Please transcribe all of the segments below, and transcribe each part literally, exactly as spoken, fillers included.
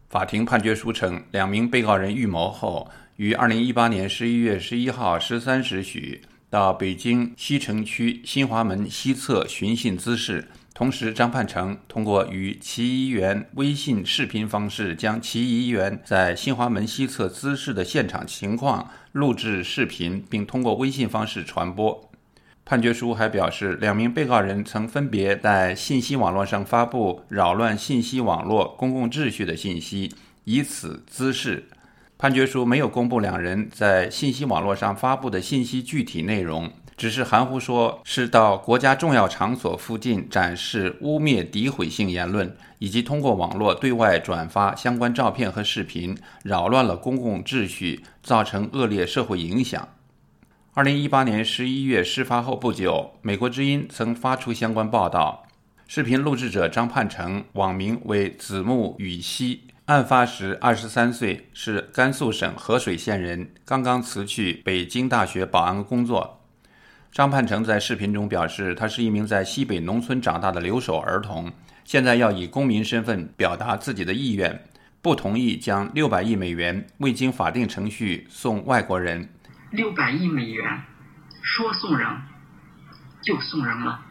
法庭判决书称，两名被告人预谋后，于二零一八年十一月十一号十三时许到北京西城区新华门西侧寻衅滋事。同时，张盼成通过与其议员微信视频方式，将其议员在新华门西侧滋事的现场情况录制视频，并通过微信方式传播。判决书还表示，两名被告人曾分别在信息网络上发布扰乱信息网络公共秩序的信息，以此滋事。判决书没有公布两人在信息网络上发布的信息具体内容，只是含糊说是到国家重要场所附近展示污蔑诋毁性言论，以及通过网络对外转发相关照片和视频，扰乱了公共秩序，造成恶劣社会影响。二零一八年十一月事发后不久，美国之音曾发出相关报道。视频录制者张盼成，网名为子木羽西，案发时二十三岁，是甘肃省合水县人，刚刚辞去北京大学保安工作。张盼成在视频中表示，他是一名在西北农村长大的留守儿童，现在要以公民身份表达自己的意愿，不同意将六百亿美元未经法定程序送外国人。 六百亿美元说送人就送人了，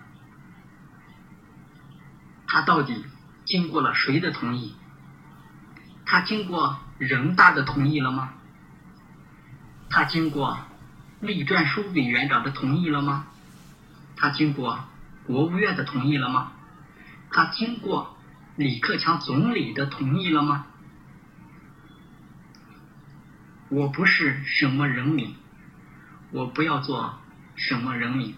他到底经过了谁的同意？他经过人大的同意了吗？他经过栗战书委员长的同意了吗？他经过国务院的同意了吗？他经过李克强总理的同意了吗？我不是什么人民，我不要做什么人民。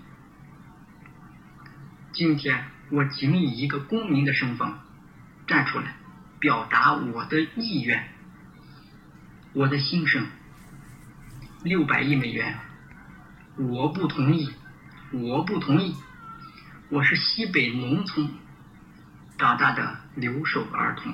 今天我仅以一个公民的身份站出来，表达我的意愿，我的心声。六百亿美元，我不同意，我不同意。我是西北农村长大的留守儿童，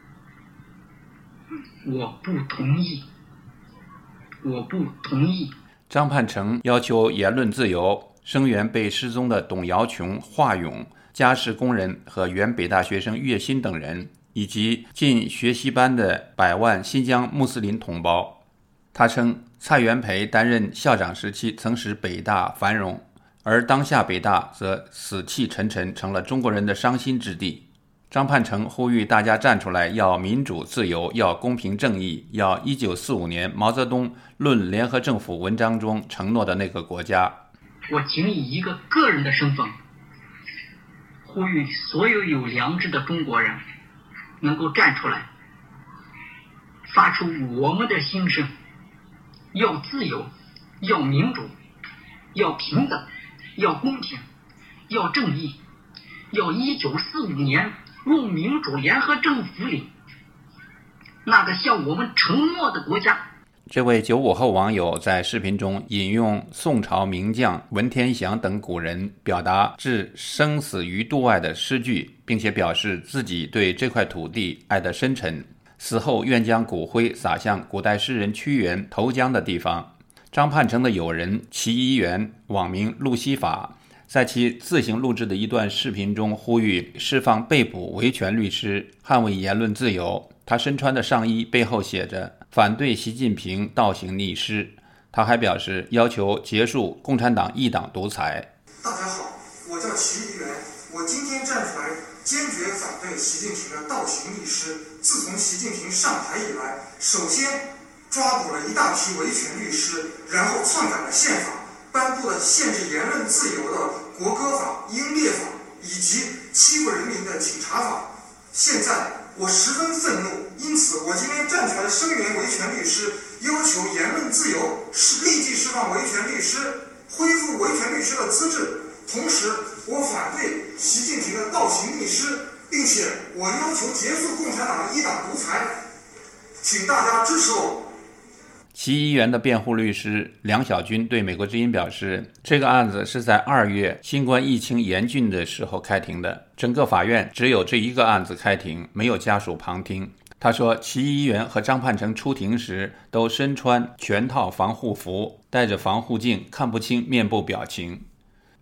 我不同意，我不同意。 张盼成要求言论自由，声援被失踪的董瑶琼、华勇、家事工人和原北大学生岳鑫等人，以及进学习班的百万新疆穆斯林同胞。他称，蔡元培担任校长时期曾使北大繁荣，而当下北大则死气沉沉，成了中国人的伤心之地。张盼成呼吁大家站出来，要民主自由，要公平正义，要一九四五年毛泽东论联合政府文章中承诺的那个国家。 我仅以一个个人的身份，呼吁所有有良知的中国人能够站出来，发出我们的心声，要自由，要民主，要平等，要公平，要正义，要一九四五年用民主联合政府里那个向我们承诺的国家。 这位九五后网友在视频中引用宋朝名将文天祥等古人表达置生死于度外的诗句，并且表示自己对这块土地爱得深沉，死后愿将骨灰撒向古代诗人屈原投江的地方。张盼成的友人齐一元，网名路西法，在其自行录制的一段视频中呼吁释放被捕维权律师，捍卫言论自由。他身穿的上衣背后写着反对习近平倒行逆施。他还表示要求结束共产党一党独裁。 大家好，我叫齐一元，我今天站出来坚决反对习近平的倒行逆施。自从习近平上台以来，首先抓捕了一大批维权律师，然后篡改了宪法，颁布了限制言论自由的国歌法、英烈法，以及欺负人民的警察法。现在我十分愤怒，因此我今天站出来声援维权律师，要求言论自由，是立即释放维权律师，恢复维权律师的资质。同时，我反对习近平的倒行逆施，并且我要求结束共产党的一党独裁，请大家支持我。 其议员的辩护律师梁小军对美国之音表示，这个案子是在二月新冠疫情严峻的时候开庭的，整个法院只有这一个案子开庭，没有家属旁听。他说，其议员和张盼成出庭时都身穿全套防护服，戴着防护镜，看不清面部表情。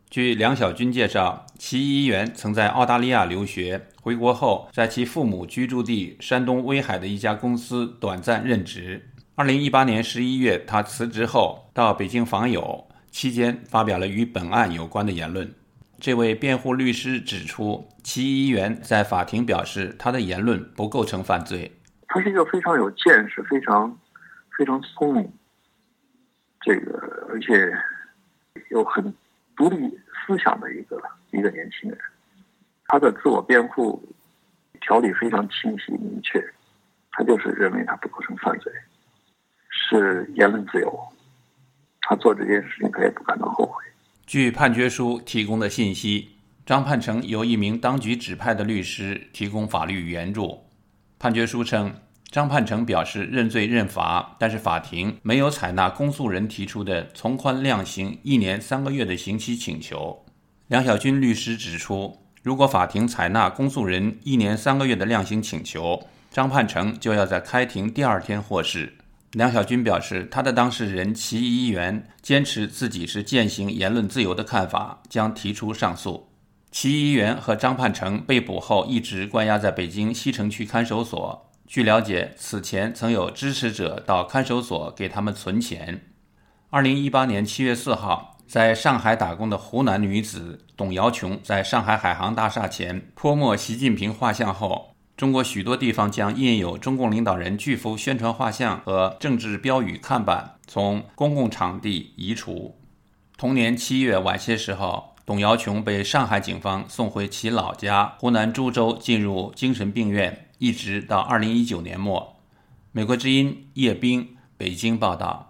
据梁小军介绍，其一员曾在澳大利亚留学，回国后在其父母居住地山东威海的一家公司短暂任职。二零一八年十一月，他辞职后到北京访友，期间发表了与本案有关的言论。这位辩护律师指出，其一员在法庭表示，他的言论不构成犯罪。 他是一个非常有见识、非常非常聪明，这个而且有很独立思想的一个一个年轻人。他的自我辩护条理非常清晰明确，他就是认为他不构成犯罪，是言论自由，他做这件事情他也不感到后悔。 据判决书提供的信息，张盼成由一名当局指派的律师提供法律援助。判决书称，张盼成表示认罪认罚，但是法庭没有采纳公诉人提出的从宽量刑一年三个月的刑期请求。梁小军律师指出，如果法庭采纳公诉人一年三个月的量刑请求，张盼成就要在开庭第二天获释。梁小军表示，他的当事人其一员坚持自己是践行言论自由的看法，将提出上诉。其一员和张盼成被捕后一直关押在北京西城区看守所。据了解，此前曾有支持者到看守所给他们存钱。二零一八年七月四号，在上海打工的湖南女子董瑶琼在上海海航大厦前泼墨习近平画像后，中国许多地方将印有中共领导人巨幅宣传画像和政治标语看板从公共场地移除。同年七月晚些时候，董瑶琼被上海警方送回其老家湖南株洲，进入精神病院，一直到二零一九年末。美国之音叶冰北京报道。